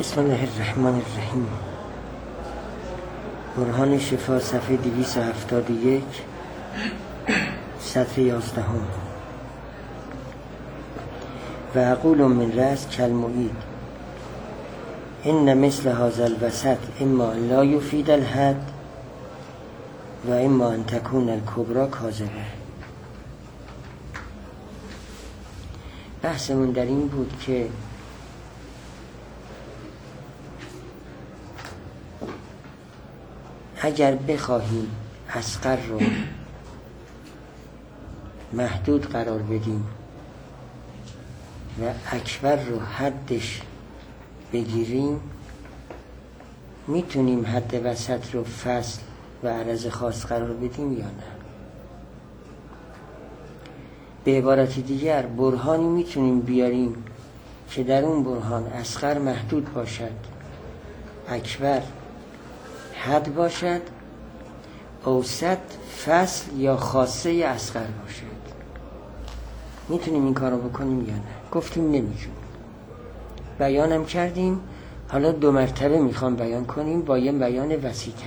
بسم الله الرحمن الرحیم. برهان شفا صفحه 271 سطر 11. و اقول من رأس کالمعید ان مثل هذا الوسط اما لا یفید الحد و اما ان تکون الکبرى کاذبه. بحثمون در این بود که اگر بخواهیم اصغر رو محدود قرار بدیم و اکبر رو حدش بگیریم، میتونیم حد وسط رو فصل و عرض خاص قرار بدیم یا نه؟ به عبارت دیگر برهانی میتونیم بیاریم که در اون برهان اصغر محدود باشد، اکبر حد باشد، اوسط فصل یا خاصه اصغر باشد. میتونیم این کارو بکنیم یا نه؟ گفتیم نمیتونیم. بیانم کردیم. حالا 2 مرتبه میخوام بیان کنیم با یه بیان وسیع‌تر.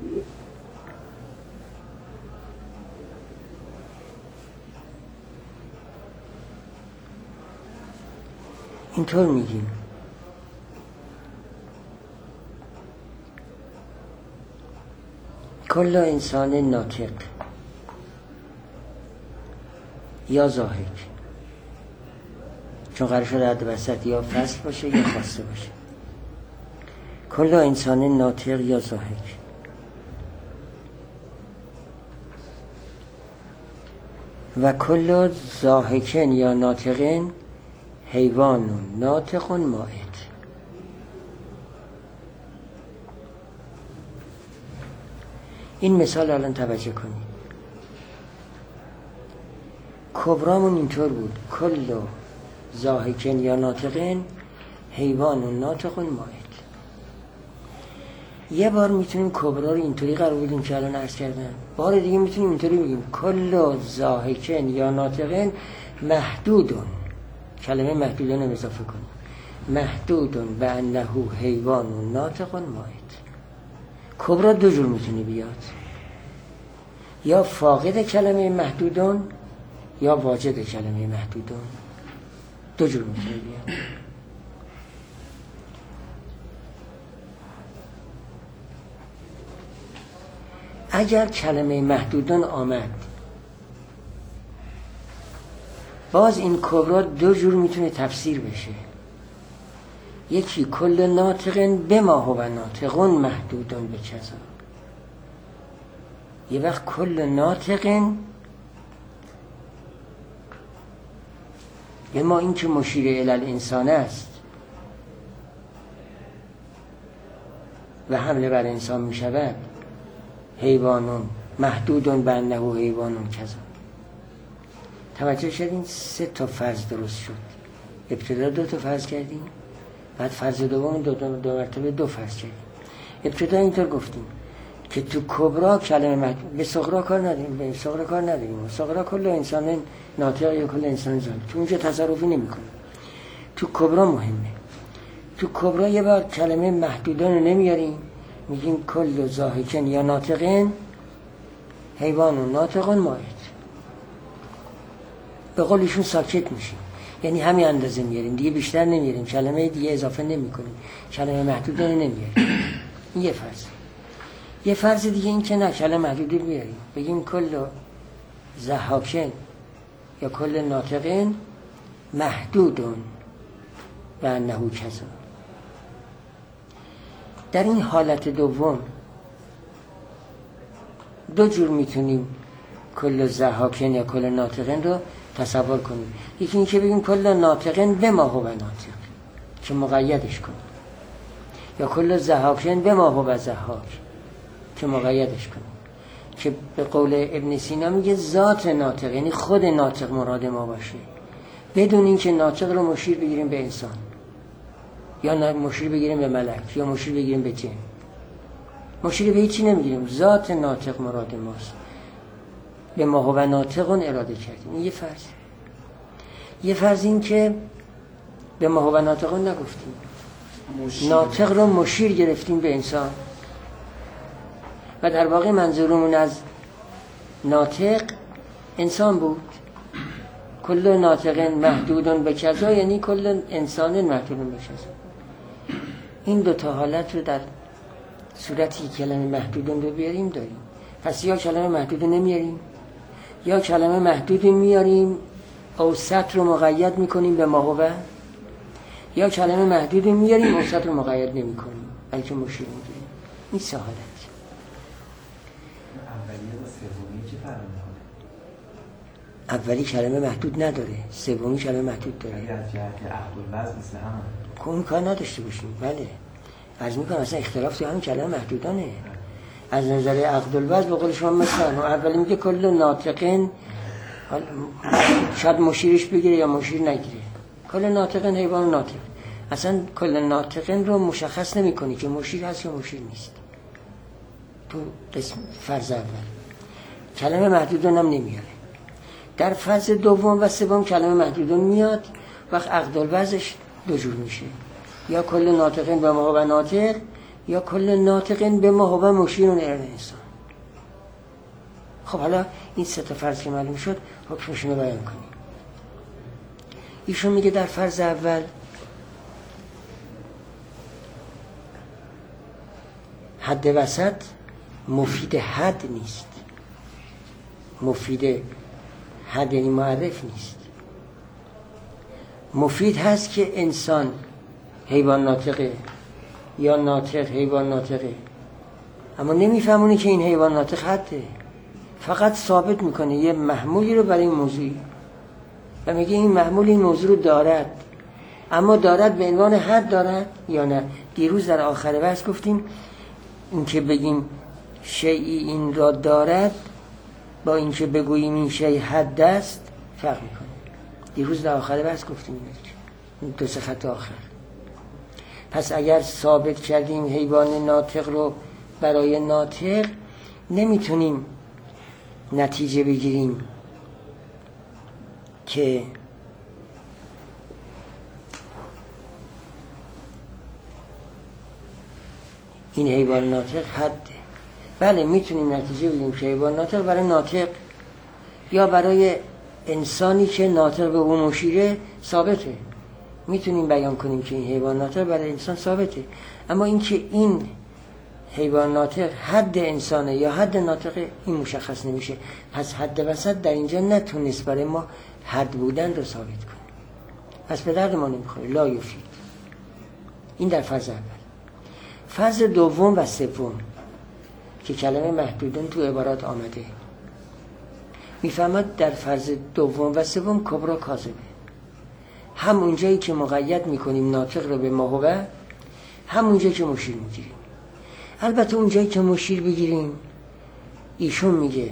اینطور میگیم کل انسان ناطق یا ضاحک، چون قرار شده حد وسط یا فصل باشه یا خاصه باشه. کل انسان ناطق یا ضاحک و کل ضاحکن یا ناطقن حیوان ناطق مائت. این مثال الان توجه کنید. کبرامون اینطور بود: کل ضاحکن یا ناطقن حیوان ناطق مائت. یه بار میتونیم کبرا رو اینطوری قرار بدیم که الان عرض کردم. بار دیگه میتونیم اینطوری بگیم کل ضاحکن یا ناطقن محدودون. کلمه محدودون رو اضافه کنیم. محدودون به انه حیوان ناطق مائت. کبرا 2 جور میتونه بیاد: یا فاقد کلمه محدودون یا واجد کلمه محدودون. 2 جور میتونه بیاد. اگر کلمه محدودون آمد، باز این کبرا 2 جور میتونه تفسیر بشه. یکی کل ناطقن بما هو ناطقون محدودون به کذا. یه وقت کل ناطقن به ما این که مشیر الی الانسان است و حمله بر انسان می شود، حیوانون محدودون به انه حیوانون کذا. توجه شدین؟ 3 تا فرض درست شد. ابتدا 2 تا فرض کردیم، بعد فرض دوم 2 مرتبه 2 فرض کردیم. ابتدا اینطور گفتیم که تو کبرا کلمه به صغرا کار نداریم، به صغرا کار نداریم. صغرا کل انسان ناطق یا کل انسان ظالم، تو اونجا تصرفی نمی‌کنه. تو کبرا مهمه. تو کبرا یه بار کلمه محدودان رو نمیاریم، میگیم کل ضاحکن یا ناطقن حیوان ناطق مائت. به قول ایشون ساکت میشیم، یعنی همین اندازه میاریم، دیگه بیشتر نمیاریم، کلمه دیگه اضافه نمی‌کنیم، کلمه محدودان رو نمیاریم. این یه فرض. یه فرض دیگه این که نه کلمه محدودی بیاریم، بگیم کل ضحاکن یا کل ناطقن محدودون و انه کذا. در این حالت دوم 2 جور میتونیم کل ضحاکن یا کل ناطقن رو تصور کنیم. یکی این که بگیم کل ناطقن بما هو ناطق که مقیدش کنیم، یا کل ضحاکن بما هو ضحاک که مقیدش کنیم، که به قول ابن سینا میگه ذات ناطق، یعنی خود ناطق مراد ما باشه، بدون این که ناطق رو مشیر بگیریم به انسان یا مشیر بگیریم به ملک یا مشیر بگیریم به جن. مشیر به هیچی نمیگیریم، ذات ناطق مراد ماست. به ما هو ناطقون اراده کردیم. این یه فرض. یه فرض این که به ما هو ناطقون نگفتیم، ناطق رو مشیر گرفتیم به انسان و در واقع منظورمون از ناطق انسان بود. کل ناطق محدود به کذا، یعنی کل انسان محدود به کذا. این دوتا حالت رو در صورتی کلمه محدودون رو بیاریم داریم. پس یا کلمه محدود نمیاریم یا کلمه محدود میاریم اوسط رو مقید میکنیم به ماهوه، یا کلمه محدود میاریم اوسط رو مقید نمی کنیم بلکه مشیر میگیریم. این سه حالت. اولی و سومی چه فرق میکنه؟ اولی کلمه محدود نداره، سومی کلمه محدود داره. اگر از جهت عقل الوضع مثل هم اون کار نداشته باشیم. بله عرض میکنم اصلا اختلاف تو همین کلمه محدودانه. از نظر عقل الوضع به قول شما مثلا اولی میگه کل ناطقین، شاید مشیرش بگیره یا مشیر نگیره. کل ناطقین حیوان ناطق، اصلا کل ناطقین رو مشخص نمی کنی که مشیر هست یا مشیر نیست. تو قسم فرض اول کلمه محدودون هم نمیاره. در فرض دوم و سوم کلمه محدودون میاد، وقت عقد الوضعش دو جور میشه، یا کل ناطقین به ما و ناطق، یا کل ناطقین به ما و مشیرون ارن انسان. خب حالا این سه تا فرض که معلوم شد حکمشون رو بیان کنیم. ایشون میگه در فرض اول حد وسط مفید حد نیست. مفید حد یعنی معرف نیست. مفید هست که انسان حیوان ناطقه یا ناطق حیوان ناطقه، اما نمیفهمونه که این حیوان ناطق حده، فقط ثابت میکنه یه محمولی رو برای این موضوعی و میگه این محمول این موضوع رو دارد، اما دارد به عنوان حد دارد یا نه. دیروز در آخر بحث گفتیم این که بگیم شیئی این را دارد با این که بگوییم این شیء حد است فرق میکنه. دیروز در آخر بحث گفتیم این دو سه خط آخر. پس اگر ثابت کردیم حیوان ناطق رو برای ناطق، نمیتونیم نتیجه بگیریم که این حیوان ناطق حده. بله میتونیم نتیجه بگیریم که حیوان ناطق برای ناطق یا برای انسانی که ناطق به اون مشیره ثابته. میتونیم بیان کنیم که این حیوان ناطق برای انسان ثابته، اما اینکه این حیوان ناطق حد انسانه یا حد ناطقه این مشخص نمیشه. پس حد وسط در اینجا نتونست برای ما حد بودن رو ثابت کنه، پس به درد ما نمیخوره، لا یفید. این در فرض اول. فرض دوم و سوم که کلمه محدودن تو عبارات آمده، میفهمد در فرض دوم و سوم کبرا کاذبه. هم اونجایی که مقید میکنیم ناطق رو به ماهوه، هم اونجایی که مشیر میگیریم. البته اونجایی که مشیر بگیریم ایشون میگه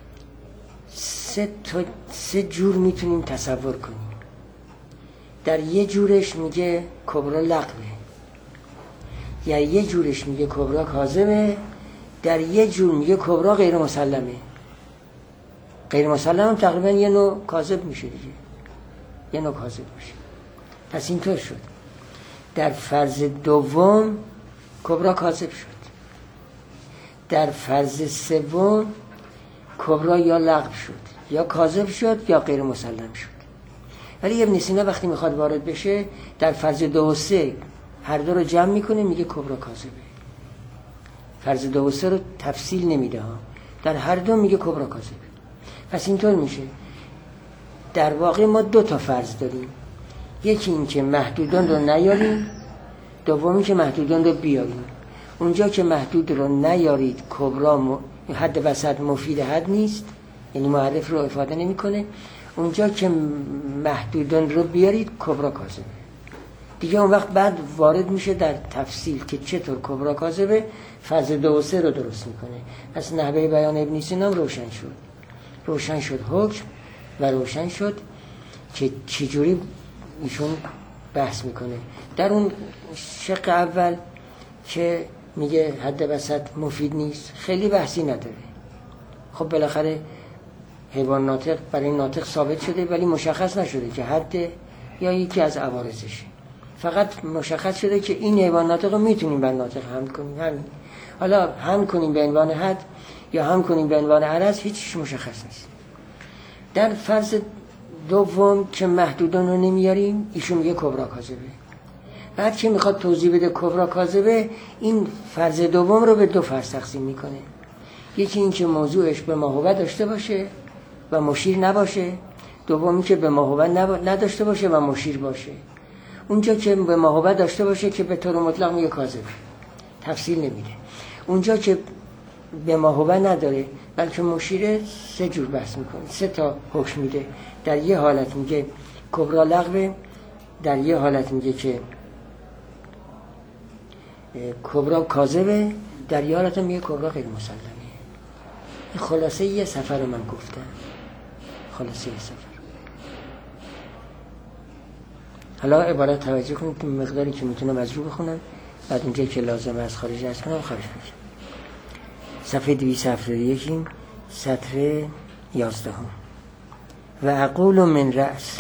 سه جور میتونیم تصور کنیم. در یه جورش میگه کبرا لغوه، یا یه جورش میگه کبرا کاذبه، در یه جور میگه کبرا غیر مسلمه. غیر مسلم تقریبا یه نوع کاذب میشه دیگه، یه نوع کاذب میشه. پس اینطور شد در فرض دوم کبرا کاذب شد، در فرض سوم کبرا یا لغو شد یا کاذب شد یا غیر مسلم شد. ولی ابن سینا وقتی میخواد وارد بشه در فرض دو و سه هر دو رو جمع میکنه، میگه کبرا کاذبه. فرض دو و سه رو تفصیل نمیده ها، در هر دو میگه کبرا کاذبه. پس اینطور میشه در واقع ما دو تا فرض داریم، یکی این که محدودان رو نیاریم، دومی که محدودان رو بیاریم. اونجا که محدود رو نیارید کبرا حد وسط مفید حد نیست، یعنی معرف رو افاده نمیکنه. اونجا که محدودان رو بیارید کبرا کاذبه. دیگه اون وقت بعد وارد میشه در تفصیل که چطور کبرا کاذبه فرض دو و سه رو درست میکنه. پس نحوه بیان ابن سینا روشن شد حکم و روشن شد که چجوری ایشون بحث میکنه. در اون شق اول که میگه حد وسط مفید نیست خیلی بحثی نداره. خب بالاخره حیوان ناطق برای ناطق ثابت شده ولی مشخص نشده که حد یا یکی از عوارضشه. فقط مشخص شده که این حیوان ناطق رو میتونیم بر ناطق حمل کنیم، همین. حالا حمل کنیم به عنوان حد یا حمل کنیم به عنوان عرض هیچ مشخص نیست. در فرض دوم که محدودان رو نمیاریم، ایشون میگه کبرا کاذبه. بعد که میخواد توضیح بده کبرا کاذبه، این فرض دوم رو به دو فرض تقسیم میکنه. یکی این که موضوعش به ماهوبه داشته باشه و مشیر نباشه، دومی که به ماهوبه نداشته باشه و مشیر باشه. اونجا که به ماهوبه داشته باشه که به طور مطلق میگه کاذبه، تفصیل نمیده. اونجا که به ماهوبه نداره بلکه مشیره، سه جور بحث میکنه، سه تا حکم میده. در یه حالت میگه کبرا لغوه، در یه حالت میگه که کبرا کاذبه، در یه حالت میگه کبرا غیر مسلمه. این خلاصه یه سفر رو من گفتم، خلاصه یه سفر. حالا عبارت توجه کنید که مقداری که میتونم از رو بخونم، بعد اونجایی که لازم از خارج از کنم خارج میکنم. صفحه 271 سطر 11 و اقول من رأس.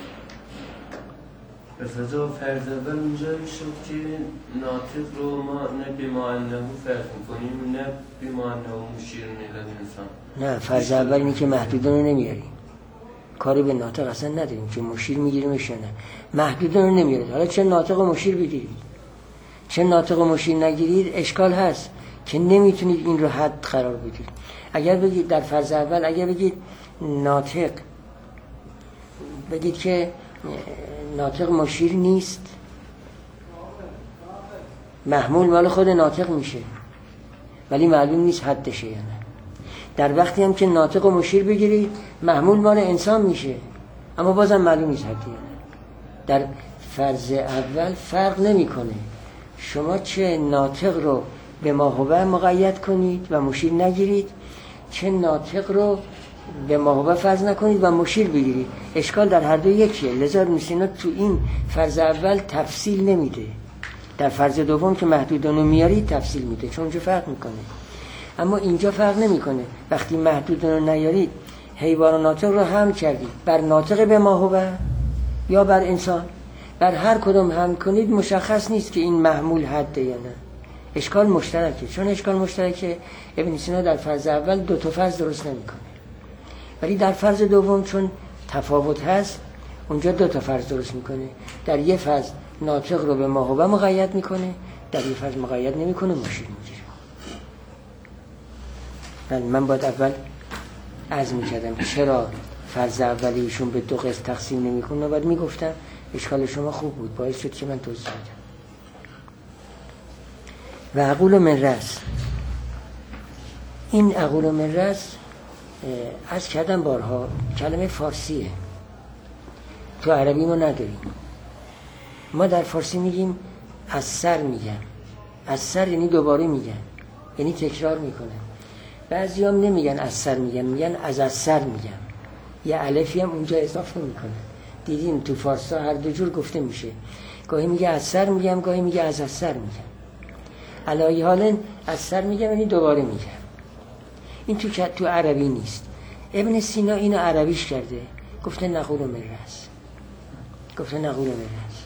رضا فرض اول اونجایی شد که ناطق رو ما نه بما انه فرض میکنیم نه بما انه مشیر نیلد انسان. نه، فرض اول اینه که محدودان رو نمیاریم، کاری به ناطق اصلا نداریم که مشیر میگیریمش یا نه، محدودان رو نمیارید. حالا چه ناطق و مشیر بگیرید چه ناطق و مشیر نگیرید، اشکال هست که نمیتونید این رو حد قرار بدید. اگر بگید در فرض اول، اگر بگید ناطق، بگید که ناطق مشیر نیست، محمول مال خود ناطق میشه ولی معلوم نیست حدشه یا نه. در وقتی هم که ناطق و مشیر بگیرید، محمول مال انسان میشه اما بازم معلوم نیست حدی یا نه. در فرض اول فرق نمیکنه شما چه ناطق رو به ماهوبه مقید کنید و مشیر نگیرید، چه ناطق رو به ماهوبه فرض نکنید و مشیر بگیرید، اشکال در هر دو یکیه. لذا ابن سینا تو این فرض اول تفصیل نمیده، در فرض دوم که محدودانو میارید تفصیل میده، چون اونجا فرق میکنه. اما اینجا فرق نمیکنه. وقتی محدودانو نیارید، حیوان و ناطق رو حمل کردید بر ناطق به ماهوبه یا بر انسان، بر هر کدوم حمل کنید مشخص نیست که این محمول حده یا نه. اشکال مشترکه. چون اشکال مشترکه، ابن سینا در فرض اول دو تا فرض درست نمیکنه، ولی در فرض دوم چون تفاوت هست اونجا دو تا فرض درست میکنه. در یه فرض ناطق رو به ماهوبه مقید میکنه، در یه فرض مقید نمیکنه، مشیر میگیره. من باید اول عزم میکردم چرا فرض اولیشون به دو قسم تقسیم نمیکنه، بعد میگفتم اشکال شما خوب بود، باعث شد که من توضیح بدم. و اقول من رأس، این اقول من رأس از کردم بارها کلمه فارسیه، تو عربی ما نداریم. ما در فارسی میگیم از سر میگن، از سر یعنی دوباره میگن، یعنی تکرار میکنن. بعضی هم نمیگن از سر میگن، میگن از سر میگن، یه الفی هم اونجا اضافه میکنن. دیدین تو فارسی هر دو جور گفته میشه، گاهی میگه از سر میگم، گاهی میگه از سر میگم. علای حالا از سر میگم یعنی دوباره میگم. این تو عربی نیست. ابن سینا اینو عربیش کرده، گفته نقول من رأس، گفته نقول من رأس.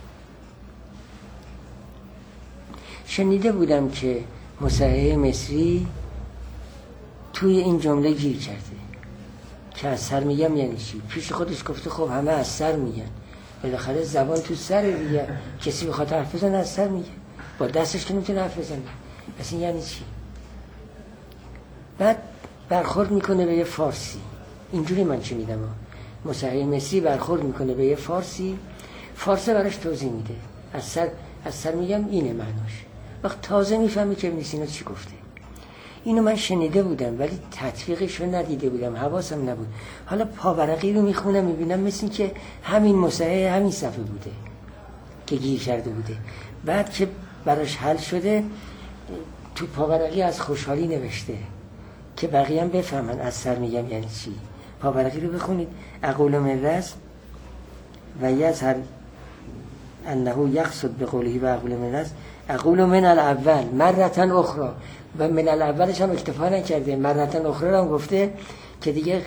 شنیده بودم که مصحح مصری توی این جمله گیر کرده که از سر میگم یعنی چی. پیش خودش گفته خب همه از سر میگن، بالاخره زبان تو سر دیگه، کسی بخواد حرف بزنه از سر میگه، با دستش که نمیتونه حرف بزنه، پس این یعنی چی؟ بعد برخورد میکنه به یه فارسی، اینجوری من شنیدم، مصحح مصری برخورد میکنه به یه فارسی براش توضیح میده، از سر میگم اینه معناش. وقت تازه میفهمی که ابن سینا چی گفته. اینو من شنیده بودم ولی تطبیقش رو ندیده بودم، حواسم نبود. حالا پاورقی رو میخونم میبینم مثل این که همین مصحح همین صفحه بوده که گیر کرده بوده. بعد که براش حل شده تو پاورقی از خوشحالی نوشته که بقیه هم بفهمن از سر میگم یعنی چی. پاورقی رو بخونید. اقول من رأس و یظهر انه یقصد بقوله و اقول من رأس، اقول من الاول مرتن اخرى، و من الاولش هم اکتفا نکرده، مرتن اخرى هم گفته که دیگه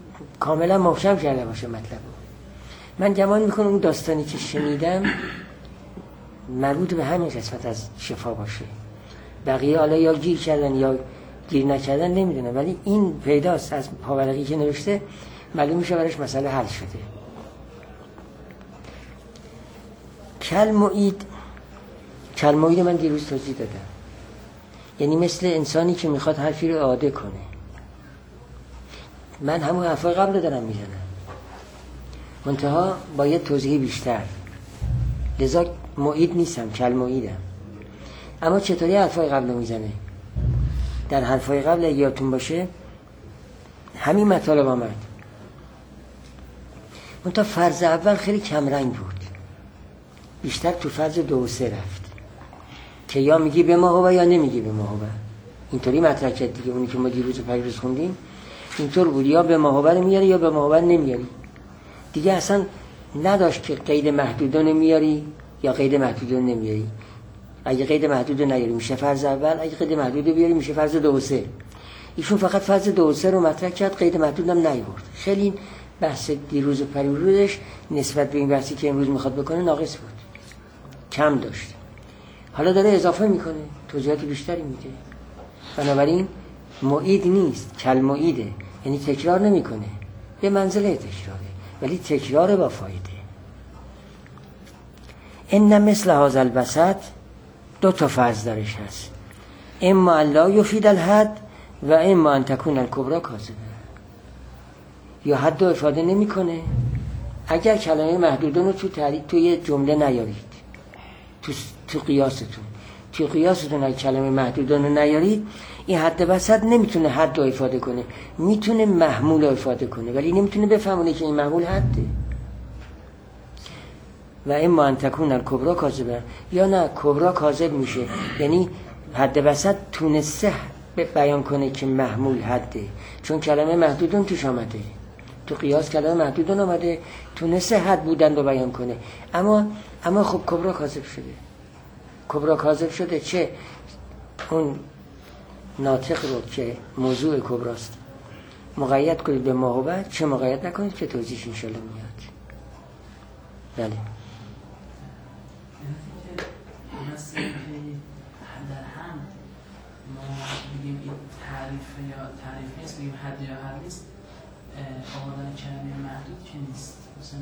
کاملا محکم کرده باشه مطلب. من گمان میکنم اون داستانی که شنیدم مربوط به همین قسمت از شفا باشه. بقیه حالا یا گیر کردن یا گیر نکردن نمیدونم، ولی این پیداست از پاورقی که نوشته معلوم میشه برش مسئله حل شده. کلموید من دیروز توضیح دادم، یعنی مثل انسانی که میخواد حرفی رو اعاده کنه. من همون حرفای قبل رو دارم میزنم، منتها با یه توضیح بیشتر، لذا معید نیستم، کلمویدم. اما چطوری حرفای قبل رو میزنه؟ در حرفای قبل اگه یادتون باشه همین مطالب آمد، منتها فرض اول خیلی کمرنگ بود، بیشتر تو فرض 2 و 3 رفت که یا میگی به ما یا نمیگی به ما. اینطوری مطرح کرد دیگه. اونی که ما دیروز و پریروز خوندیم اینطور بود، یا به ما رو میاری یا به ما نمیاری. دیگه اصلا نداشت که قید محدودان میاری یا قید محدودان نمیاری. اگه قید محدود نیاری میشه فرض اول، اگه قید محدود بیاری میشه فرض 2 و 3. ایشون فقط فرض 2 و 3 رو مطرح کرد، قید محدود هم نیورد. خیلی بحث دیروز و پریروزش نسبت به این بحثی که امروز میخواد بکنه ناقص بود، کم داشت. حالا داره اضافه میکنه، توضیحات بیشتری میده. بنابراین معید نیست، کلمعیده، یعنی تکرار نمیکنه، به منزله تکراره ولی تکرار با فایده. این مثل هذا البسط 2 تا فرض درش هست، اما لا یفید الحد و اما ان تکون الکبری کاذبه. یا حد رو افاده نمیکنه اگر کلمه محدودان رو توی جمله نیارید، تو قیاستون اگه کلمه محدودان رو نیارید، این حد وسط نمیتونه حد رو افاده کنه، میتونه محمول رو افاده کنه ولی نمیتونه بفهمونه که این محمول حده. و اما ان تکون الکبری کاذبه، یا نه کبرا کاذب میشه، یعنی حد وسط تونسته بیان کنه که محمول حده، چون کلمه محدودان توش آمده، تو قیاس کلمه محدودان آمده، تونسته حد بودن رو بیان کنه. اما خب کبرا کاذب شده. کبرا کاذب شده، چه اون ناطق رو که موضوع کبراست مقید کنید به ما و بعد، چه مقید نکنید که توضیحش انشالله میاد. بله. در هم ما بگیم این تعریف نیست، بگیم حد یا حد نیست، آمدن کلمه محدود که نیست.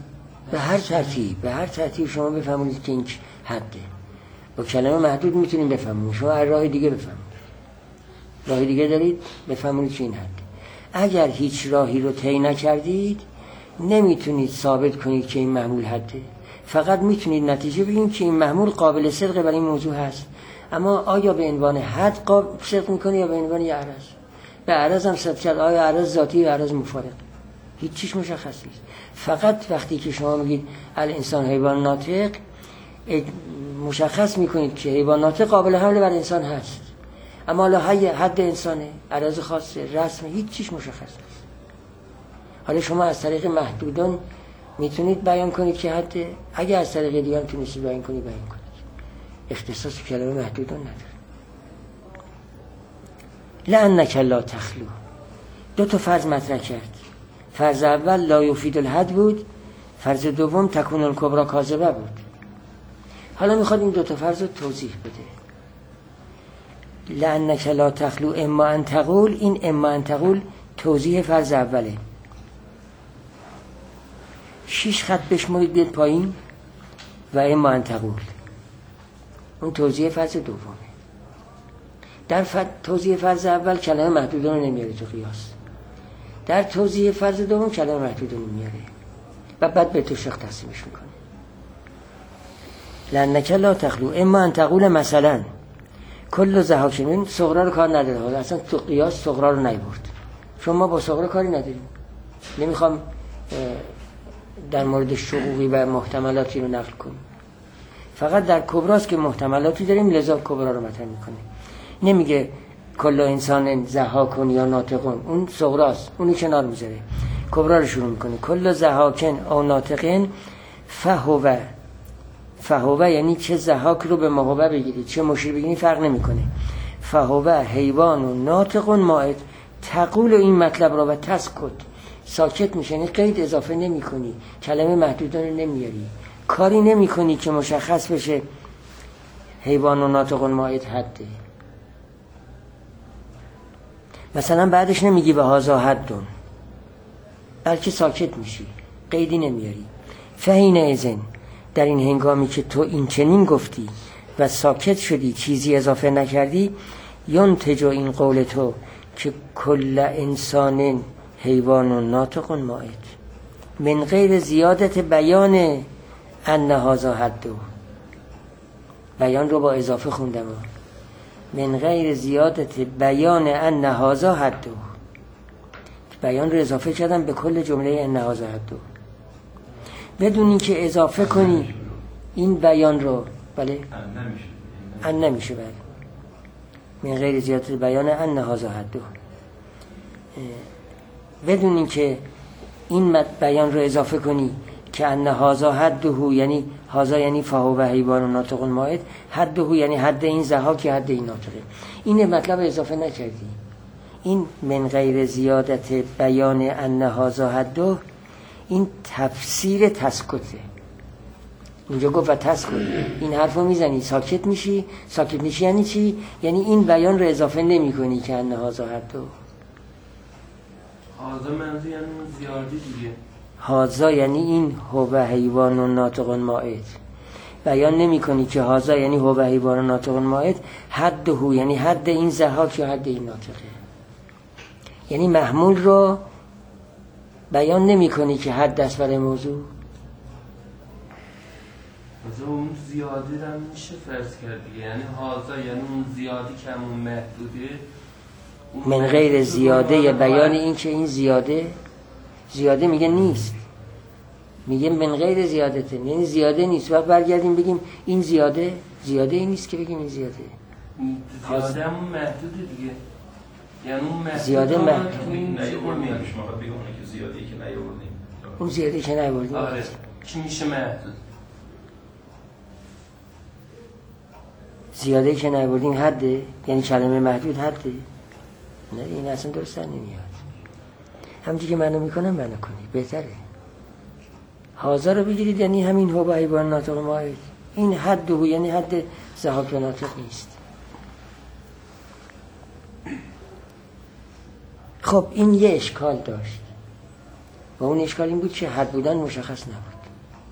به هر ترتیب شما بفهمونید که این حده. با کلمه محدود میتونید بفهمونید، شما هر راه دیگه بفهمونید، راه دیگه دارید بفهمونید که این حده. اگر هیچ راهی رو طی نکردید نمیتونید ثابت کنید که این محمول حده، فقط میتونید نتیجه بگید که این محمول قابل صدق برای این موضوع هست. اما آیا به عنوان حد صدق میکنه یا به عنوان یه عرض؟ به عرض هم صدق کرد، آیا عرض ذاتی یا عرض مفارق؟ هیچ چیز مشخص نیست. فقط وقتی که شما میگید الانسان حیوان ناطق، مشخص میکنید که حیوان ناطق قابل حمل بر انسان هست، اما حالا حد انسانه، عرض خاصه، رسم، هیچ چیز مشخص نیست. حالا شما از طریق محدودان میتونید بیان کنید که حد، اگه از طریق دیگه هم تونستید بیان کنید بیان کنید. اختصاص کلمه محدودان نداره. لأنک لا تخلو 2 تا فرض مطرح کرد. فرض اول لا یفید الحد بود، فرض دوم تکون الکبری کاذبه بود. حالا میخواد این 2 تا فرض رو توضیح بده. لأنک لا تخلو اما ان تقول، این اما ان تقول توضیح فرض اوله. 6 خط بشمارید بیاد پایین و اما ان تقول، اون توضیح فرض دومه. در توضیح فرض اول کلمه محدودان رو نمیاره تو قیاس، در توضیح فرض دوم کلمه محدودان رو میاره و بعد به تو شق تقسیمش میکنه. لأنک لا تخلو اما ان تقول مثلا کل ضحاکین، صغرا رو کار نداره، اصلا تو قیاس صغرا رو نیورد، چون ما با صغرا کاری نداریم. نمیخوام در مورد شقوقی و محتملاتی رو نقل کنیم، فقط در کبراست که محتملاتی داریم، لذا کبرا رو مطرح میکنه. نمیگه کل انسان ضحاکون یا ناطقون، اون صغراست، اونی کنار میذاره، کبرا رو شروع میکنه. کل ضحاکن او ناطقین فهوه، یعنی چه ضحاک رو به مهوه بگیرید چه مشیر بگیرید فرق نمیکنه. فهوه حیوان و ناطقون ماعد، تقول این مطلب را و تسکت، ساکت میشه، یعنی قید اضافه نمی کنی، کلمه محدودان رو نمیاری، کاری نمی کنی که مشخص بشه حیوان و ناطق مائد حده. مثلا بعدش نمیگی به هازا حدون، بلکه ساکت میشی، قیدی نمیاری. فحین اذن، در این هنگامی که تو این چنین گفتی و ساکت شدی، چیزی اضافه نکردی، ینتج این قول تو که کل انسان حیوان و ناطق مائد من غیر زیادت بیان ان هذا حده. بیان رو با اضافه خوندم، من غیر زیادت بیان ان هذا حده، بیان رو اضافه کردم به کل جمله ان هذا حده، بدون این که اضافه کنی این بیان رو. بله ان نمیشه. بله من غیر زیادت بیان ان هذا حده، بدون این که این بیان رو اضافه کنی که ان هذا حده، یعنی هذا یعنی فهو و حیوان و ناطق مائد، حده یعنی حد این ضحاک، حد این ناطقه. این مطلب اضافه نکردی. این من غیر زیادت بیان ان هذا حده، این تفسیر تسکته. اینجا گفت و تسکت، این حرف رو میزنی ساکت میشی. ساکت میشی یعنی چی؟ یعنی این بیان رو اضافه نمی کنی که ان هذا حده. هازا منظور یعنی زیادی دیگه. هازا یعنی این هو حیوان و ناطق مائد. بیان نمی کنی که هازا یعنی هو حیوان و ناطق مائد، حد هو یعنی حد این ضحاک یا حد این ناطقه. یعنی محمول رو بیان نمی کنی که حد است برای موضوع. مثلا اون زیادی رو میشه فرض کرد دیگه، یعنی هازا یعنی اون زیادی که همون محدوده. من غیر زیاده یا بیان این که این زیاده میگه نیست، میگه من غیر زیادته، یعنی زیاده نیست. وقت برگردیم بگیم این زیاده این نیست که بگیم این زیاده. زیاده همون محدوده دیگه، یعنی اون محدود زیاده محدود نیاوردیم. شما باید بگیم که زیاده‌ای که نیاوردیم، اون زیاده‌ای که نیاوردیم. آره چی میشه محدود؟ زیاده‌ای که نیاوردیم حده، یعنی کلمه محدود حده. نه این اصلا درست نمیاد. همونجوری که منو میکنم منو کنی بهتره. هازا رو بگیرید یعنی همین هو حیوان ناطق مائد، این حد هو یعنی حد ضحاک و ناطق نیست. خب این یه اشکال داشت و اون اشکال این بود که حد بودن مشخص نبود.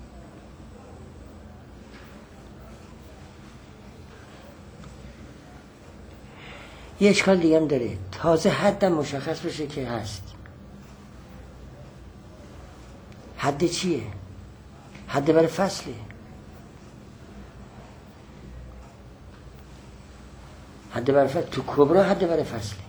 یه اشکال دیگه هم داره، تازه حدم مشخص بشه که هست. حد چیه؟ حد برای فصله. حد برای فصل تو کبرا حد برای فصله.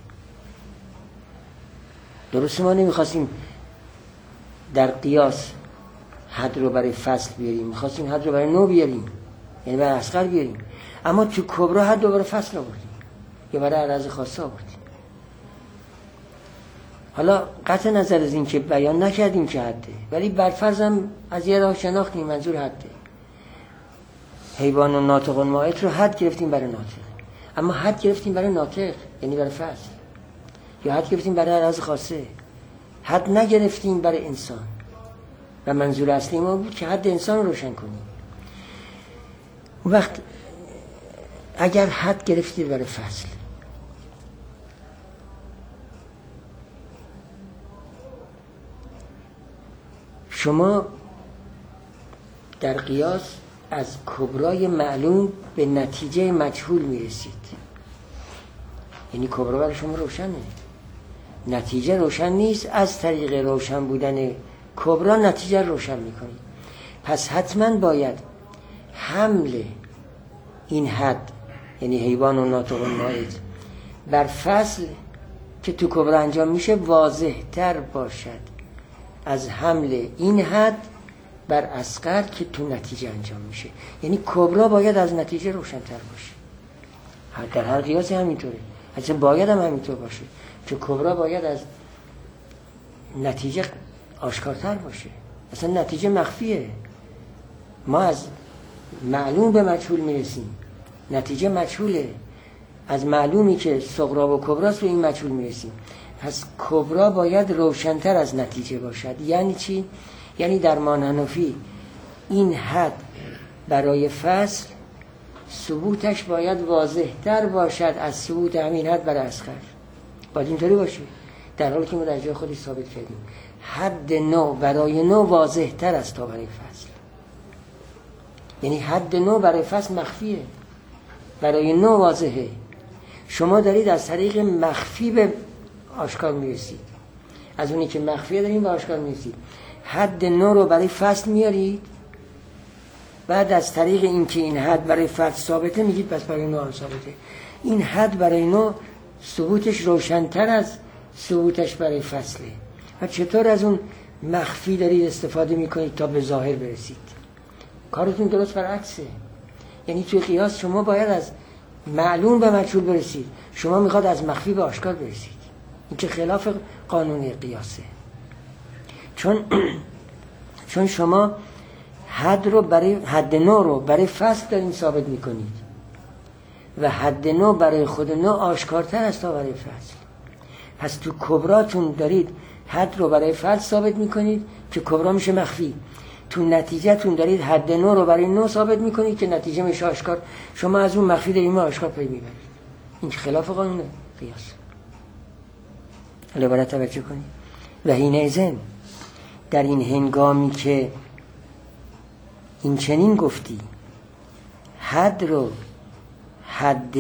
درسته ما نمیخواستیم در قیاس حد رو برای فصل بیاریم، میخواستیم حد رو برای نوع بیاریم، یعنی برای اصغر بیاریم، اما تو کبرا حد رو برای فصل آوردیم یا برای عرض خاصه آوردیم. حالا قطع نظر از این که بیان نکردیم که حده، ولی برفرضم از یه راه شناختیم منظور حده. حیوان و ناطق مائد رو حد گرفتیم برای ناطق، اما حد گرفتیم برای ناطق یعنی برای فصل، یا حد گرفتیم برای عرض خاصه، حد نگرفتیم برای انسان. و منظور اصلی ما بود که حد انسان رو روشن کنیم. اون وقت اگر حد گرفتید برای فصل، شما در قیاس از کبرای معلوم به نتیجه مجهول میرسید. یعنی کبرا برای شما روشنه، نتیجه روشن نیست. از طریق روشن بودن کبرا نتیجه روشن میکنید. پس حتما باید حمل این حد یعنی حیوان و ناطق مائد بر فصل که تو کبرا انجام میشه واضح تر باشد از حمل این حد بر اصغر که تو نتیجه انجام میشه. یعنی کبرا باید از نتیجه روشن تر باشه. در هر قیاسی همینطوره، اصلا باید هم همینطور باشه که کبرا باید از نتیجه آشکارتر باشه. اصلا نتیجه مخفیه، ما از معلوم به مجهول میرسیم، نتیجه مجهوله. از معلومی که صغرا و کبراست به این مجهول میرسیم. پس کبرا باید روشنتر از نتیجه باشد. یعنی چی؟ یعنی در مان حنفی این حد برای فصل ثبوتش باید واضح‌تر باشد از ثبوت همین حد برای اصغر. باید اینطوری باشه، در حالی که ما در جای خودی ثابت کردیم حد نو برای نو واضح‌تر است تا برای فصل. یعنی حد نو برای فصل مخفیه، برای نو واضحه. شما دارید از طریق مخفی به آشکار میرسید، از اونی که مخفیه داریم به آشکار میرسید. حد نو رو برای فصل میارید، بعد از طریق این که این حد برای فصل ثابته میگید پس برای نو هم ثابته. این حد برای نو ثبوتش روشن‌تر از ثبوتش برای فصله. و چطور از اون مخفی دارید استفاده میکنید تا به ظاهر برسید؟ کارتون درست برعکسه. یعنی توی قیاس شما باید از معلوم به مجهول برسید، شما میخواد از مخفی به آشکار برسید. این که خلاف قانون قیاسه. چون شما حد نو رو برای فصل دارین ثابت میکنید و حد نو برای خود نو آشکارتر است تا برای فصل. پس تو کبراتون دارید حد رو برای فصل ثابت میکنید که کبرا میشه مخفی، تو نتیجه تون دارید حد نو رو برای نو ثابت میکنید که نتیجه میشه آشکار. شما از اون مخفی دارید ما آشکار پی میبرید. این خلاف قانون قیاس. حالا باید توجه کنید. و حینئذ در این هنگامی که این چنین گفتی حد رو حد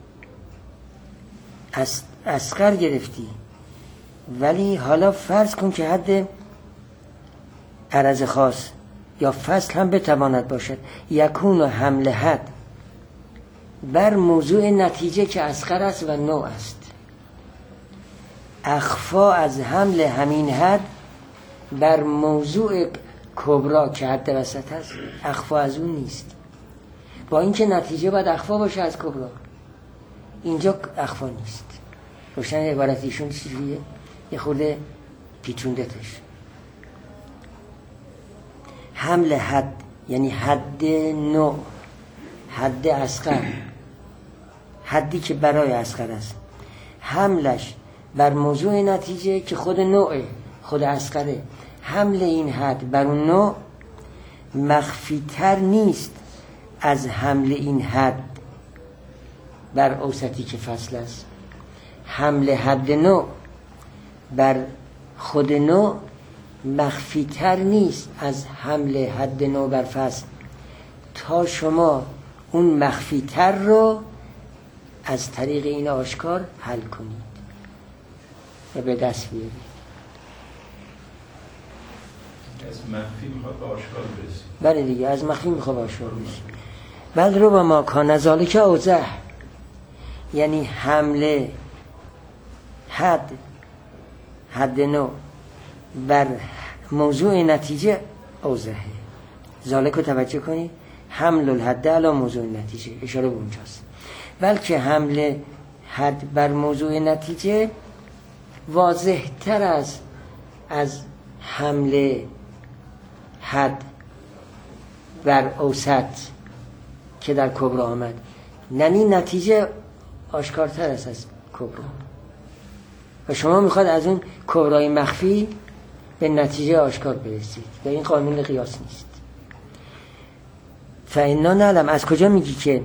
اصغر گرفتی، ولی حالا فرض کن که حد عرض خاص یا فصل هم بتواند باشد، یکون حمل حد بر موضوع نتیجه که اصغر است و نو است، اخفا از حمل همین حد بر موضوع کبرا که حد وسط است، اخفا از اون نیست. با اینکه نتیجه باید اخفا باشه از کبرا، اینجا اخفا نیست. روشن عبارت ایشون چیزیه؟ یه خورده پیچوندتش. حمل حد یعنی حد نو، حد اصغر، حدی که برای اصغر است، حملش بر موضوع نتیجه که خود نوعه، خود اصغره. حمل این حد بر اون نوع مخفی تر نیست از حمل این حد بر اوسطی که فصل است. حمل حد نوع بر خود نوع مخفی تر نیست از حمل حد نوع بر فصل، تا شما اون مخفی تر رو از طریق این آشکار حل کنید و به دست بیارید. از مخفی میخواد به آشکار برسید. بله دیگه، از مخفی میخواد به آشکار برسید. بل رو با ما کان ذالک اوضح، یعنی حمله حد نو بر موضوع نتیجه اوضحه. ذالک رو توجه کنید، حمل الحد علی موضوع نتیجه، اشاره به اونجاست. بلکه حمل حد بر موضوع نتیجه واضح تر از حمل حد بر اوسط که در کبرا آمد. یعنی نتیجه آشکارتر است از کبرا و شما میخواد از اون کبرای مخفی به نتیجه آشکار برسید و این قانون قیاس نیست. فإنا نعلم، از کجا میگی که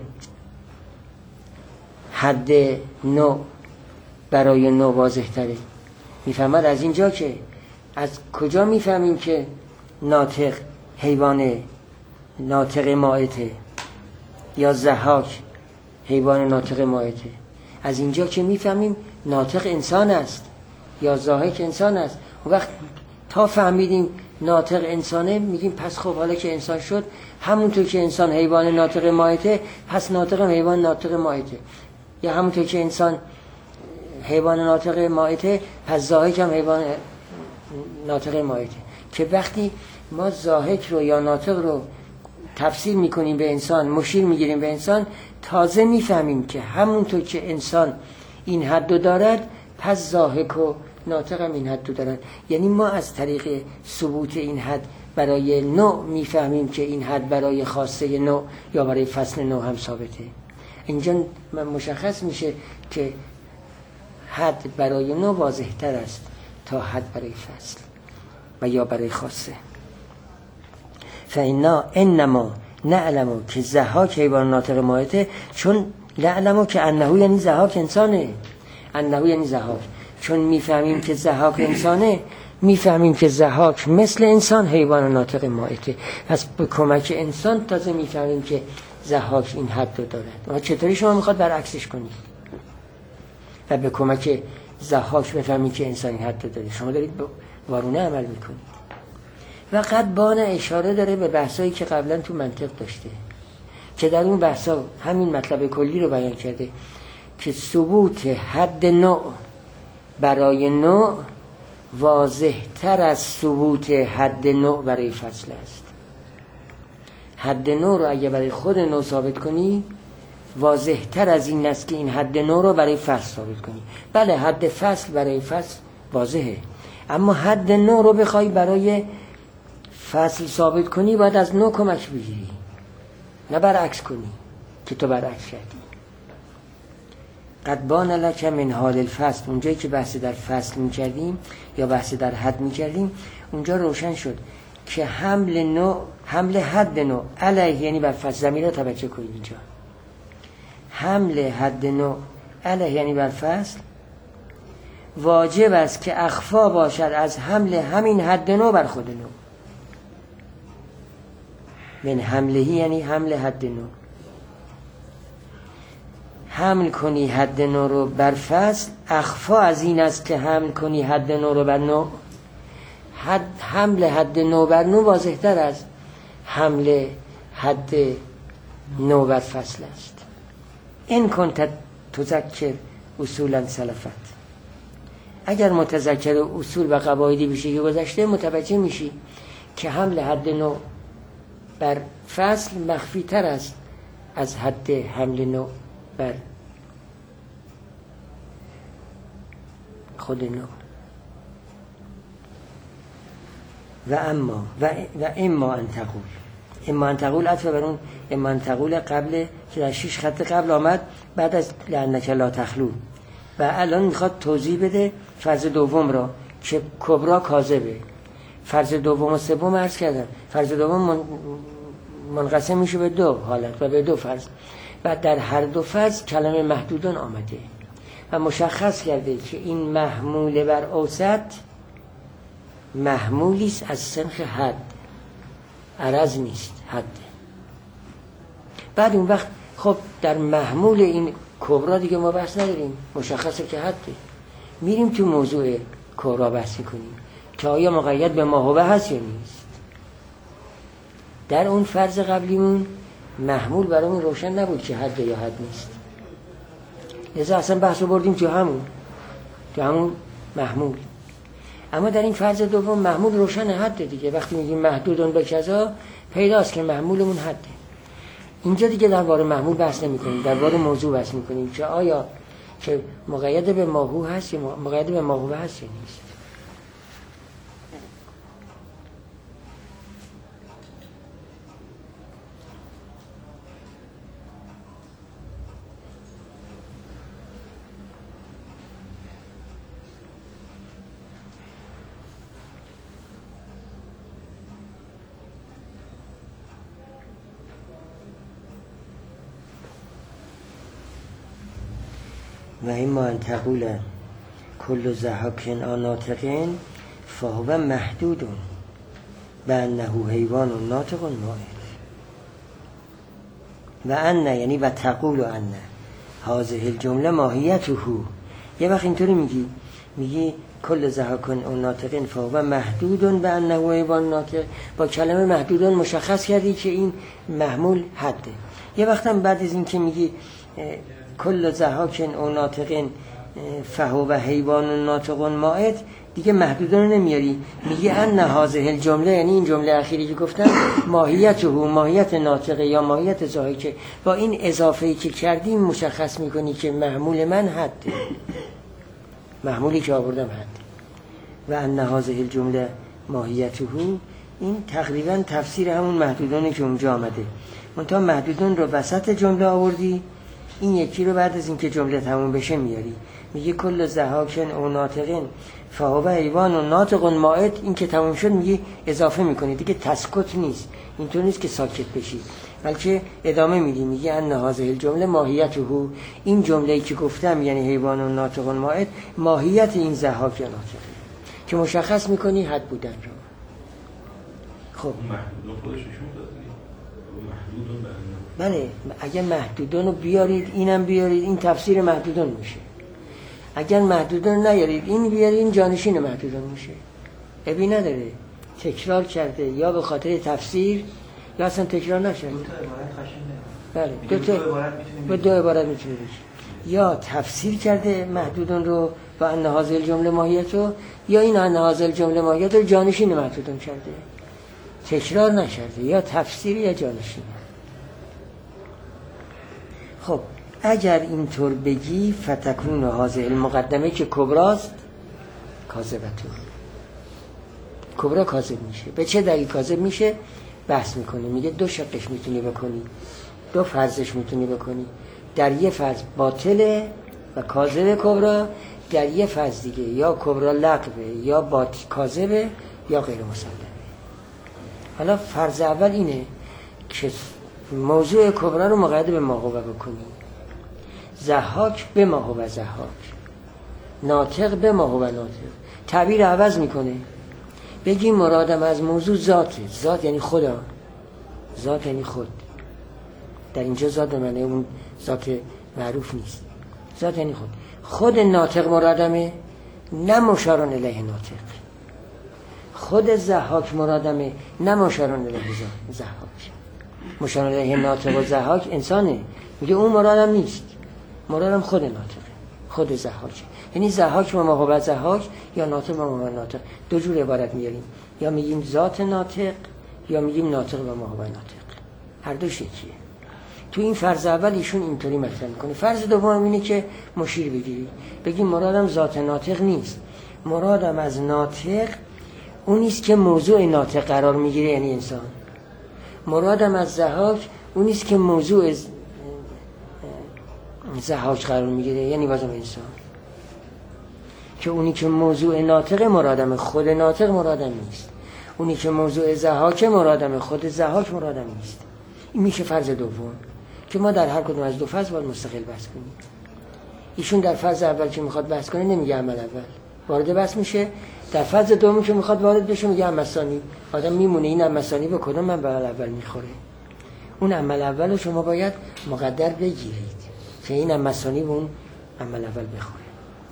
حد نو برای نو واضح تره؟ میفهمد از اینجا که از کجا میفهمیم که ناطق حیوان ناطق مائته یا ضحاک حیوان ناطق مائته؟ از اینجا که میفهمیم ناطق انسان است یا ضاحک انسان است. و وقت تا فهمیدیم ناطق انسانه میگیم پس خب حالا که انسان شد، همونطور که انسان حیوان ناطق مائته پس ناطق هم حیوان ناطق مائته، یا همونطور که انسان حیوان ناطق مائته پس ضاحک هم حیوان ناطق مائته. که وقتی ما ضاحک رو یا ناطق رو تفسیر میکنیم به انسان، مشیر میگیریم به انسان، تازه میفهمیم که همونطور که انسان این حد رو دارد پس ضاحک و ناطق هم این حد رو دارد. یعنی ما از طریق ثبوت این حد برای نوع میفهمیم که این حد برای خاصه نوع یا برای فصل نوع هم ثابته. اینجا مشخص میشه که حد برای نوع واضح تر است تا حد برای فصل و یا برای خاصه. فإنا انما نعلمو که ضحاک حیوان ناطق مائته، چون نعلمو که انهو یعنی ضحاک انسانه، انهو یعنی ضحاک، چون میفهمیم که ضحاک انسانه، میفهمیم که ضحاک مثل انسان حیوان ناطق مائته. پس به کمک انسان تازه میفهمیم که ضحاک این حد رو دارد. چطوری شما میخواد برعکسش کنید و به کمک ضحاک بفهمید که انسان این حد رو داره؟ شما دارید وارونه عمل میکنید. و قدبان اشاره داره به بحثایی که قبلا تو منطق داشته که در اون بحثا همین مطلب کلی رو بیان کرده که ثبوت حد نوع برای نوع واضح تر از ثبوت حد نوع برای فصل است. حد نوع رو اگه برای خود نوع ثابت کنی واضح تر از این است که این حد نوع رو برای فصل ثابت کنی. بله حد فصل برای فصل واضحه، اما حد نوع رو بخوای برای فصل ثابت کنی باید از نوع کمک بگیری، نه برعکس کنی که تو برعکس کردی. قد بان لک من حال الفصل، اونجایی که بحث در فصل می‌کردیم یا بحث در حد می‌کردیم اونجا روشن شد که حمل حد نوع علیه یعنی بر فصل. ضمیر رو توجه کنید اینجا، حمل حد نوع علیه یعنی بر فصل واجب است که اخفا باشد از حمل همین حد نوع بر خود نوع. من حملهی یعنی حمل حد نوع. حمل کنی حد نوع رو بر فصل اخفا از این است که حمل کنی حد نوع رو بر نوع. حمل حد نوع بر نوع واضح تر از حمل حد نوع بر فصل است. این کنت تذکر اصولا سلفت، اگر متذکر اصول و قواعدی بشی که گذشته متوجه میشی که حمل حد نوع بر فصل مخفی تر است از حد حمل نوع بر خود نوع. و اما ان تقول عطف بر اون اما ان تقول قبل که در 6 خط قبل آمد بعد از لعنک لا تخلو، و الان میخواد توضیح بده فرض دوم را که کبرا کاذبه. فرض دوم و سوم عرض کردم، فرض دوم منقسم میشه به دو حالت و به دو فرض، و در هر دو فرض کلمه محدودون آمده و مشخص کرده که این محمول بر اوسط محمولی است از سنخ حد، عرض نیست، حد. بعد اون وقت خب در محمول این کبرا دیگه ما بحث نداریم، مشخصه که حده. میریم تو موضوع کبرا بحث کنیم که آیا مقید به ما هو هست یا نیست. در اون فرض قبلیمون محمول برامون روشن نبود که حد یا حد نیست، لذا اصلا بحث رو بردیم تو همون محمول. اما در این فرض دوم محمول روشن حد دیگه. وقتی میگیم محدودون به کذا پیداست که محمولمون حده. اینجا دیگه درباره محمول بحث نمی‌کنیم، درباره موضوع بحث می‌کنیم که آیا که مقید به ما هو هست یا مقید به ما هو هست یا نیست. و اما ان تقول کل ضحاک ناطق فهو محدود بانه حیوان ناطق مائت. و ان یعنی و تقول ان هذه الجمله ماهیته. یه وقت اینطوری میگی کل ضحاک ناطق فهو محدود بانه حیوان ناطق، با کلمه محدودون مشخص کردی که این محمول حده. یه وقت هم بعد از این که میگی کل ضحاک او ناطق فهو حیوان ناطق مائت دیگه محدودون نمیاری، میگی ان هذه الجمله یعنی این جمله اخیری که گفتم ماهیته، ماهیت ناطق یا ماهیت ضحاک، با این اضافه‌ای که کردیم مشخص میکنی که محمول من حده، محمولی که آوردم حده. و ان هذه الجمله ماهیته، این تقریبا تفسیر همون محدودونی که اونجا آمده، منتها محدودون رو وسط جمله آوردی، این یکی رو بعد از اینکه جمله تموم بشه میاری، میگه کل ضحاک او ناطقین فهو حیوان ناطق مائت. این که تموم شد میگه اضافه میکنی دیگه، تسکت نیست، اینطور نیست که ساکت بشی، بلکه ادامه میدی، میگه ان هذه الجمله ماهیته، این جمله‌ای که گفتم یعنی حیوان و ناطق و مائد، ماهیت این ضحاک یا ناطقه که مشخص میکنی حد بودن رو. خب محدودون خودش نشون داد دیگه. محدودون بله، اگر محدودون رو بیارید اینم بیارید، این تفسیر محدودون میشه. اگر محدودون نیارید این بیارید، این جانشین محدودون میشه. ابی نداره، تکرار کرده یا به خاطر تفسیر یا اصلا تکرار نشده. دو تا عبارت خشنه. بله، دو عبارت میتونه بشه. یا تفسیر کرده محدودون رو با ان هذه الجمله ماهیتو، یا این ان هذه الجمله ماهیتو رو جانشین محدودون کرده، تکرار نشده، یا تفسیر یا جانشین. خب اگر اینطور بگی فتکون هذه المقدمه که کبراست کاذبتون، کبرا کاذب میشه. به چه دلیل کاذب میشه؟ بحث میکنه، میگه دو شقش میتونی بکنی، دو فرضش میتونی بکنی. در یه فرض باطله و کاذب کبرا، در یه فرض دیگه یا کبرا لغوه یا کاذبه یا غیر مسلمه. حالا فرض اول اینه که موضوع کبرا رو مقید به ما هو بکنی، ضحاک به ما هو ضحاک، ناطق به ما هو ناطق. تعبیر عوض میکنه، بگی مرادم از موضوع ذاته. ذات یعنی خدا، ذات یعنی خود. در اینجا ذات به معنی اون ذات معروف نیست، ذات یعنی خود. خود ناطق مرادمه، نه مشارون الیه ناطق. خود ضحاک مرادمه، نه مشارون الیه ضحاک. مشارون الیه ناطق و ضحاک انسانه، میگه اون مرادم نیست، مرادم خود ناطقه، خود ضحاک. یعنی ضحاک و ما هو ضحاک یا ناطق و ما هو ناطق. دو جور عبارت میاریم، یا میگیم ذات ناطق یا میگیم ناطق و ما هو ناطق. هر دوش یکیه. تو این فرض اول ایشون اینطوری مطرح میکنه. فرض دوم اینه که مشیر بگیری، بگیم مرادم ذات ناطق نیست، مرادم از ناطق اونیست که موضوع ناطق قرار میگیره، یعنی انسان. مرادم از ضحاک اونیست که موضوع ضحاک قرار میگیره، یعنی بازم انسان. که اونی که موضوع ناطق مرادم خود ناطق مرادم نیست، اونی که موضوع ضحاک مرادم خود ضحاک مرادم نیست. این میشه فرض دوم که ما در هر کدوم از دو فرض باید مستقل بحث کنیم. ایشون در فرض اول که میخواد بحث کنه نمیگه عمل اول، وارد بحث میشه. در فرض دوم که میخواد وارد بشه میگه عمل ثانی. آدم میمونه این عمل ثانی به کدوم عمل اول میخوره. اون عمل اول رو شما باید مقدر بگیرید که این عمل ثانی به اون عمل اول بخوره.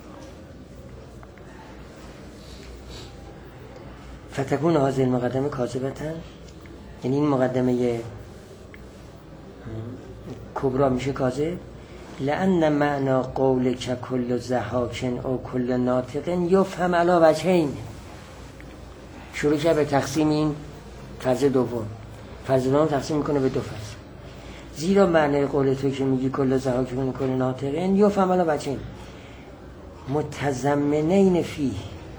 فتکون هذه المقدمه کاذبتن، یعنی این مقدمه کبرا میشه کاذب. لأن معنا قول که کل ضحاک او کل ناطق یفهم علی وجهین. شروع کرد به تقسیم این فرض دوم. فرض دوم تقسیم میکنه به دو فرض. زیرا معنی قول تو که میگی کل ضحاک و کل ناطق یفهم علی وجهین متضمنین فیه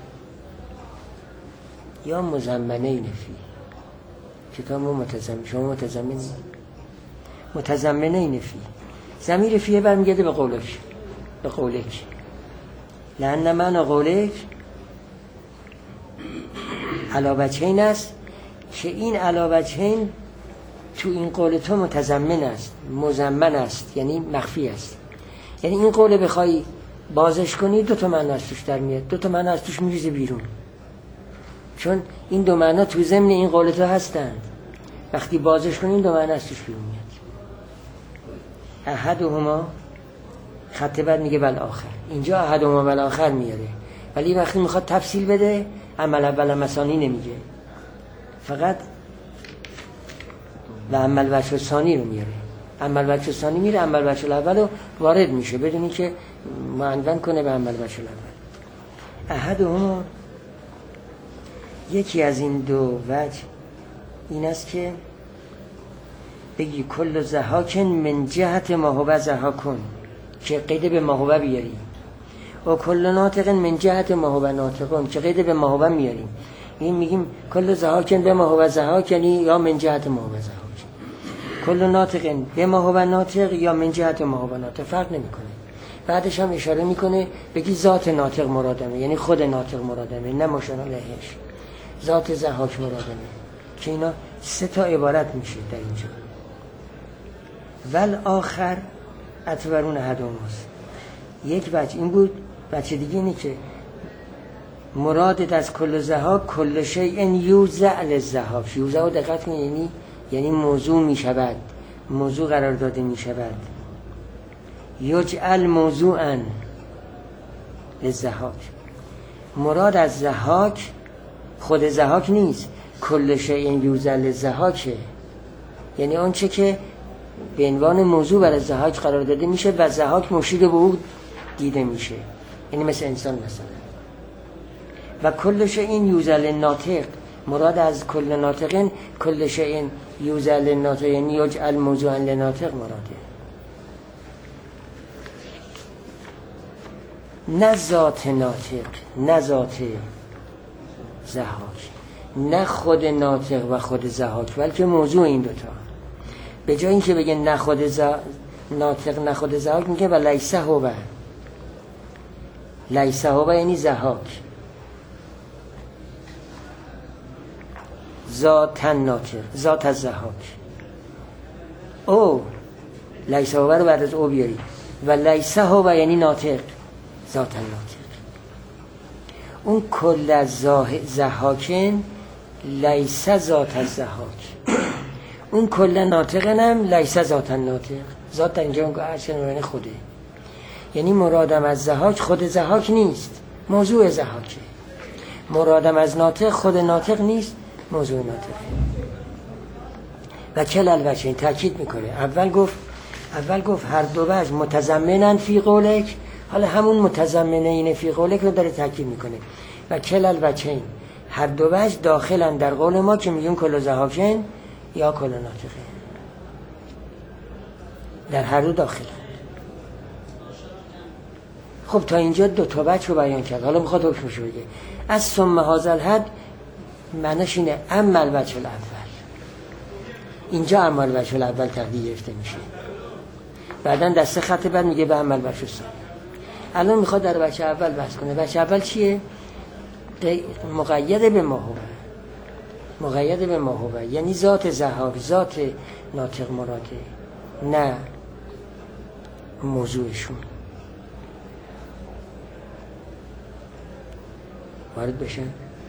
یا مضمنین فیه. کتاب متضمن، شما متضمنین فیه. ضمیر فیه برمیگرده به قولک، به قولک. لأن معنی قولک علی وجهین است که این علی وجهین تو این قول تو متضمن است، مضمن است، یعنی مخفی است. یعنی این قول بخوای بازش کنی دو تا معنی از توش در میاد، دو تا معنی از توش میریزه بیرون، چون این دو معنی تو ضمن این قول تو هستند. وقتی بازش کنی این دو معنی از توش بیرون میاد. احدهما، خط بعد میگه بل آخر. اینجا احدهما بل آخر میاره، ولی وقتی میخواد تفصیل بده عمل اول مثانی نمیگه، فقط و عمل وجه ثانی رو میاره. عمل وجه ثانی میره، عمل وجه الاول رو وارد میشه بدونی که معنون کنه به عمل وجه الاول. احدهما، یکی از این دو وجه این است که بگی کل ضحاک من جهت ما هو ضحاکون، که قید به ما هو بیاری، و کل ناطق من جهت ما هو ناطقون، که قید به ما هو میاریم. این میگیم کل ضحاک به ما هو ضحاک، یعنی یا من جهت ما هو ضحاک. کل ناطق به ما هو ناطق یا من جهت ما هو ناطق، فرق نمیکنه. بعدش هم اشاره میکنه بگی ذات ناطق مرادمه، یعنی خود ناطق مرادمه، نه مشار علیهش. ذات ضحاک مرادمه، که اینا سه تا عبارت میشه در اینجا. ول آخر اتورون هدوموس. یک وجه این بود، وجه دیگه اینه که مرادت از کل ذهاب کل شیء یوزع للذهاب. یوزع رو دقت کنید، یعنی موضوع می شود، موضوع قرار داده می شود. یجعل موضوعا للذهاب. مراد از ضحاک خود ضحاک نیست، کل شیء یوزع للضحاکه، یعنی اون چه که به عنوان موضوع برای ضحاک قرار داده میشه و ضحاک مشیر به او دیده میشه، یعنی مثل انسان مثلا. و کل شیء یوزع للناطق، مراد از کل ناطقین کل شیء یوزع للناطق، یعنی یجعل موضوعا للناطق مراده. نه ذات ناطق، نه ذات ضحاک، نه خود ناطق و خود ضحاک، بلکه موضوع این دوتا. به جای اینکه بگه نه خود ناطق نه خود ضحاک، میگه و لیس هو. لیس هو یعنی ضحاک، ذات ناطق، ذات از ضحاک. او لیس هو رو بعد از او بیاری، و لیس هو یعنی ناطق، ذات ناطق. اون کل از ضحاکن لیس ذات از ضحاک، اون کل ناطقنم لیس ذات ناطق. ذات در اینجا اونگاه هرچه خوده، یعنی مرادم از ضحاک خود ضحاک نیست، موضوع ضحاکه. مرادم از ناطق خود ناطق نیست، موضوع ناطقه. و کل الوجهین تاکید میکنه. اول گفت هر دو وجه متضمنن فی قولک، حالا همون متضمنین فی قولک رو داره تاکید میکنه. و کل الوجهین، هر دو وجه داخلن در قول ما که میگیم کل ضحاکن یا کل ناطقه، در هر دو داخلن. خب تا اینجا دو تا وجه رو بیان کرد، حالا میخواد حکمش رو بگه. از ثم هذا الحد معناش اینه اما الوجه الاول، اینجا اما الوجه الاول تقدیر گرفته میشه، بعدا دسته خط بعد میگه به اما الوجه الثانی. الان میخواد در وجه اول بحث کنه. وجه اول چیه؟ مقید به ما هو، مقید به ما هو، یعنی ذات ضحاک، ذات ناطق مراده، نه موضوعشون. وارد بشن،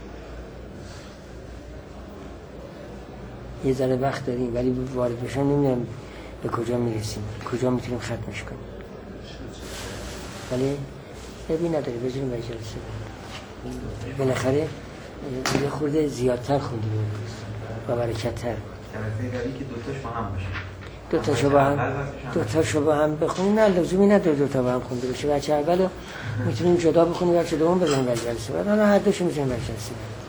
یه ذره وقت داریم ولی وارد بشن نمیدونم به کجا میرسیم، کجا میتونیم ختمش کنیم. ولی ابی نداره، بذاریم به جلسه بالاخره یه خورده زیادتر خوندیم و برکت‌تر. جلسه بعدی که دوتاش با هم باشه، دوتاشو با هم بخونیم، نه لزومی نداره دوتا با هم خونده بشه. بچه اولو میتونیم جدا بخونیم، بچه دوم بزنیم برای جلسه بعد، حالا هر دوشو میتونیم برای جلسه بعد.